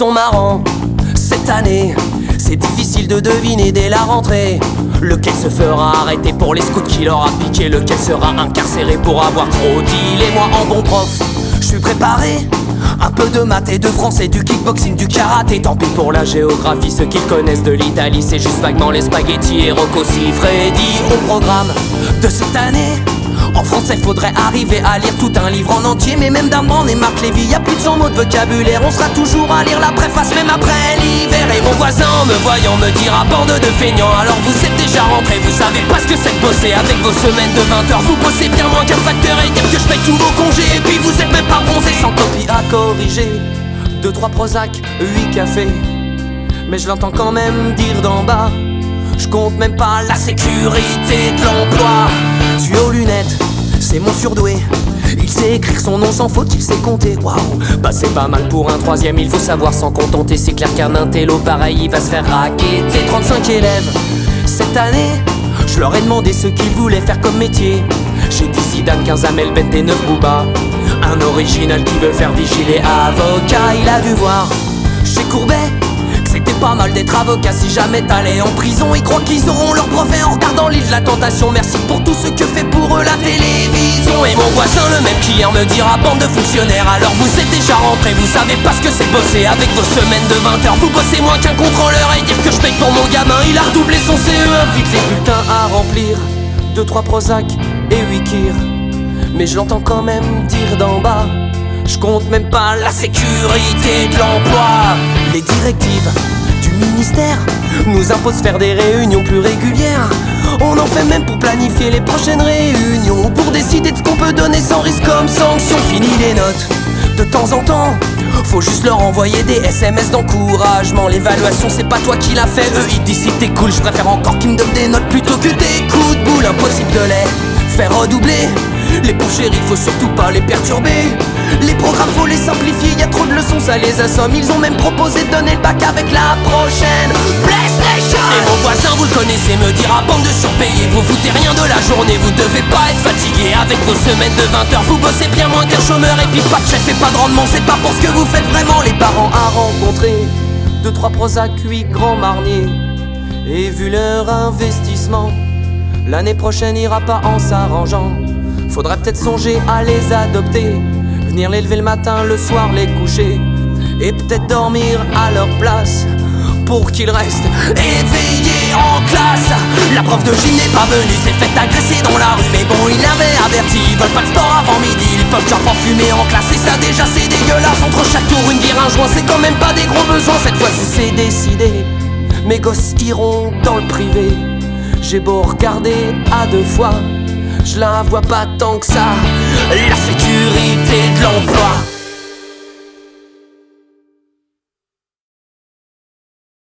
sont marrants. Cette année, c'est difficile de deviner dès la rentrée lequel se fera arrêter pour les scouts qui leur a piqué, lequel sera incarcéré pour avoir trop dealé. Moi en bon prof, je suis préparé. Un peu de maths et de français, du kickboxing, du karaté. Tant pis pour la géographie, ceux qui connaissent de l'Italie, c'est juste vaguement les spaghettis et Rocco Siffredi. Au programme de cette année, en français faudrait arriver à lire tout un livre en entier. Mais même d'Armand et Marc Lévy, y'a plus de 100 mots de vocabulaire. On sera toujours à lire la préface même après l'hiver. Et mon voisin en me voyant me dira bande de feignants. Alors vous êtes déjà rentrés, vous savez pas ce que c'est de bosser avec vos semaines de 20 heures. Vous bossez bien moins qu'un facteur et dire que je paye tous vos congés. Et puis vous êtes même pas bronzés, sans copie à corriger. 2-3 Prozac, 8 cafés. Mais je l'entends quand même dire d'en bas. Je compte même pas la sécurité de l'emploi. Tu es aux lunettes, c'est mon surdoué. Il sait écrire son nom sans faute, il sait compter. Waouh, bah c'est pas mal pour un troisième, il faut savoir s'en contenter. C'est clair qu'un intello pareil, il va se faire raqueter. 35 élèves, cette année, je leur ai demandé ce qu'ils voulaient faire comme métier. J'ai dit Zidane, 15 Amel Bent et 9 Booba. Un original qui veut faire vigiler avocat. Il a dû voir chez Courbet que c'était pas mal d'être avocat si jamais t'allais en prison. Ils croient qu'ils auront leur brevet en regardant l'île de la tentation. Merci pour tout ce que fait pour eux la télévision. Et mon voisin le même qui hier me dira bande de fonctionnaires. Alors vous êtes déjà rentrés, vous savez pas ce que c'est bosser avec vos semaines de 20 heures. Vous bossez moins qu'un contrôleur et dire que je paye pour mon gamin. Il a redoublé son CE1. Vite les bulletins à remplir, 2-3 Prozac et 8 Kir. Mais je l'entends quand même dire d'en bas. Je compte même pas la sécurité de l'emploi. Les directives du ministère nous imposent faire des réunions plus régulières. On en fait même pour planifier les prochaines réunions, pour décider de ce qu'on peut donner sans risque comme sanction. Fini les notes, de temps en temps faut juste leur envoyer des SMS d'encouragement. L'évaluation c'est pas toi qui l'as fait, eux ils disent si t'es cool. Je préfère encore qu'ils me donnent des notes plutôt que des coups de boule. Impossible de les faire redoubler. Les pauvres chéris, faut surtout pas les perturber. Les programmes, faut les simplifier, y'a trop de leçons, ça les assomme. Ils ont même proposé de donner le bac avec la prochaine PlayStation. Et mon voisin, vous le connaissez, me dira bande de surpayés. Vous foutez rien de la journée, vous devez pas être fatigué avec vos semaines de 20 heures. Vous bossez bien moins qu'un chômeur et puis pas de chef et pas de rendement. C'est pas pour ce que vous faites vraiment. Les parents à rencontrer, 2-3 Prozac, 8 grands marniers. Et vu leur investissement, l'année prochaine ira pas en s'arrangeant. Faudrait peut-être songer à les adopter, venir les lever le matin, le soir les coucher, et peut-être dormir à leur place pour qu'ils restent éveillés en classe. La prof de gym n'est pas venue, s'est fait agresser dans la rue. Mais bon, il avait averti, ils veulent pas de sport avant midi. Ils peuvent genre pas fumer en classe et ça déjà c'est dégueulasse. Entre chaque tour une bière, un joint, c'est quand même pas des gros besoins. Cette fois-ci c'est décidé, mes gosses iront dans le privé. J'ai beau regarder à 2 fois, je la vois pas tant que ça. La sécurité de l'emploi.